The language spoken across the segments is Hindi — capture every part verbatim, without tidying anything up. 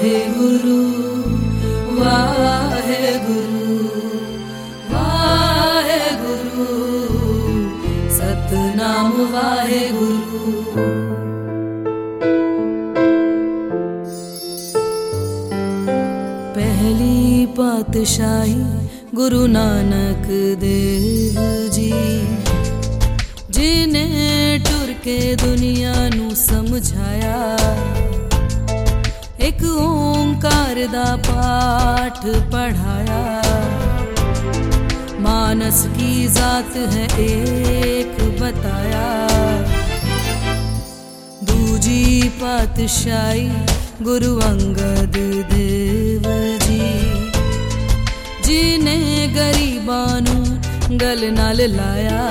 वाहेगुरु वाहेगुरु वाहेगुरु सतनाम वाहेगुरु। पहली पातशाही गुरु नानक देव जी, जिन्हें टुर के दुनिया नू समझाया, एक ओंकार दा पाठ पढ़ाया। मानस की जात है एक बताया, दूजी पातशाही गुरु अंगद देव जी, जिन्हें गरीबां नू गल नाल लाया,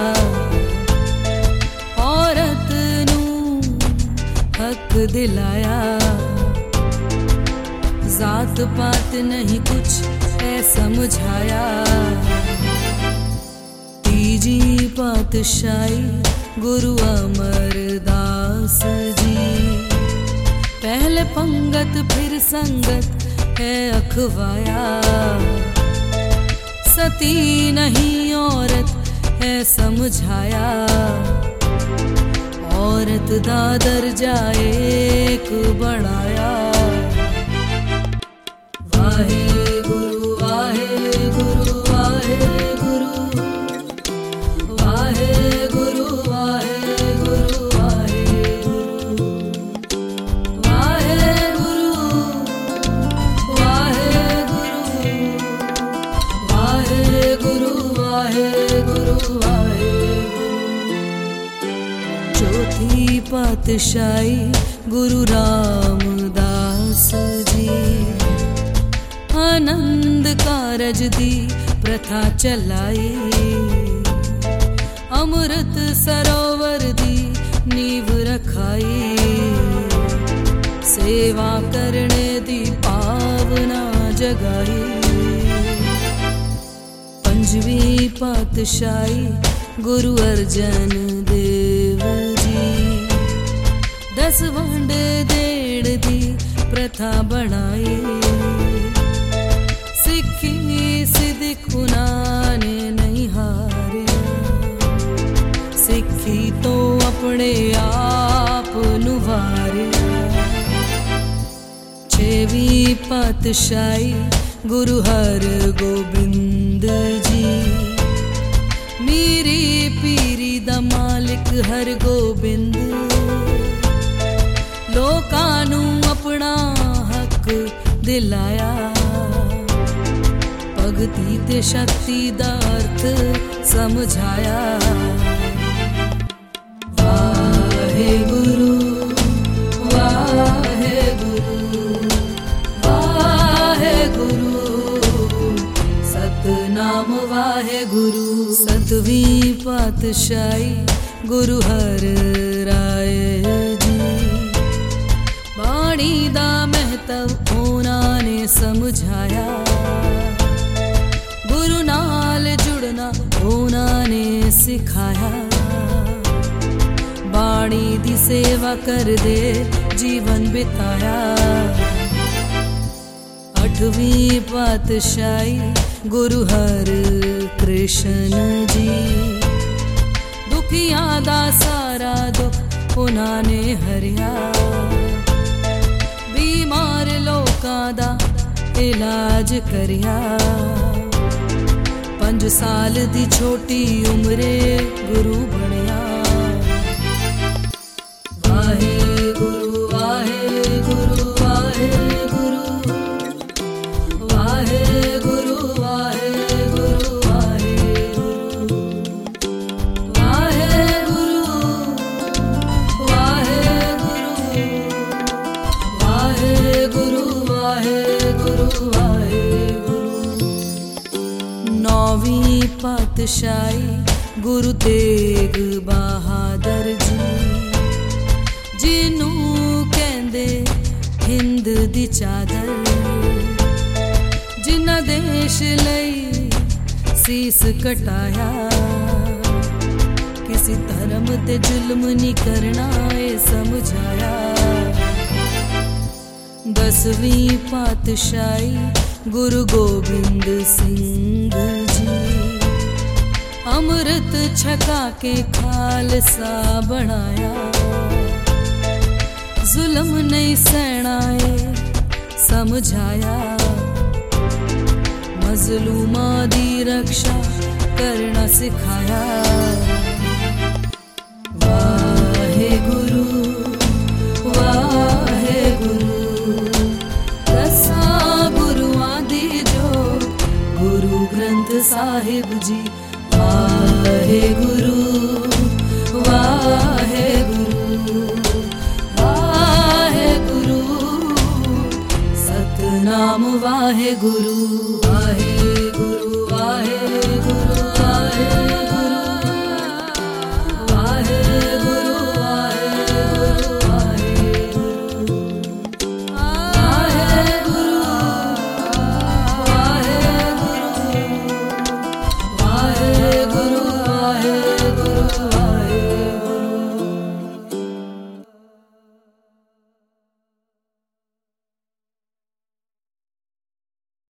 औरत नू हक दिलाया। जात पात नहीं कुछ है समझाया। तीजी पातशाही गुरु अमरदास जी, पहले पंगत फिर संगत है अखवाया। सती नहीं औरत है समझाया, औरत दा दर्जा एक बढ़ाया। वाहेगुरु वाहेगुरु वाहेगुरु वाहेगुरु वाहेगुरु वाहेगुरु वाहेगुरु वाहेगुरु वाहेगुरु। चौथी पातशाही गुरु रामदास जी, आनंद कारज दी प्रथा चलाई। अमृत सरोवर दी नींव रखाई, सेवा करने दी पावना जगाई। पंजवी पातशाही गुरु अर्जन देव जी, दस वंड देड़ दी प्रथा बनाई। सिक्खी सिद्ध उन्होंने नहीं हारे, सिक्खी तो अपने आप नुवारे। छेवीं पातशाही गुरु हर गोबिंद जी, मेरी पीरी दा मालिक हर गोबिंद, लोकां नू अपना हक दिलाया। भगती ते शक्ति दा अर्थ समझाया। वाहेगुरु वाहेगुरु वाहेगुरु सतनाम वाहेगुरु। सतवीं पातशाही गुरु हर राय जी, बाणी दा महत्व उन्होंने समझाया। गुरु नाल जुड़ना उन्होंने सिखाया, बाणी दी सेवा कर दे जीवन बिताया। अठवीं पातशाही गुरु हर कृष्ण जी, दुखियां दा सारा दुख उन्होंने हरिया। बीमार लोकां दा इलाज करिया। पंज साल दी छोटी उम्रे गुरु बनिया। वाहेगुरु वाहेगुरु वाहेगुरु वाहेगुरु वाहेगुरु वाहेगुरु वाहेगुरु वाहेगुरु वाहेगुरु वाहेगुरु। नौवीं पातशाही गुरु तेग बहादुर जी, जिनू कहंदे हिंद दी चादर, जिन्ना देश लई सीस कटाया। किसी धर्म ते जुल्म नहीं करना ए समझाया। दसवीं पातशाही गुरु गोबिंद सिंह जी। अमृत छका के खालसा बनाया, जुल्म नहीं सहनाए समझाया, मजलूमा दी रक्षा करना सिखाया। वाहे गुरु वाहे गुरु, दसा गुरुआं दी जो गुरु ग्रंथ साहिब जी। वाहे गुरु वाहे गुरु वाहे गुरु, सतनाम वाहे गुरु। वाहे गुरु वाहे गुरु वाहे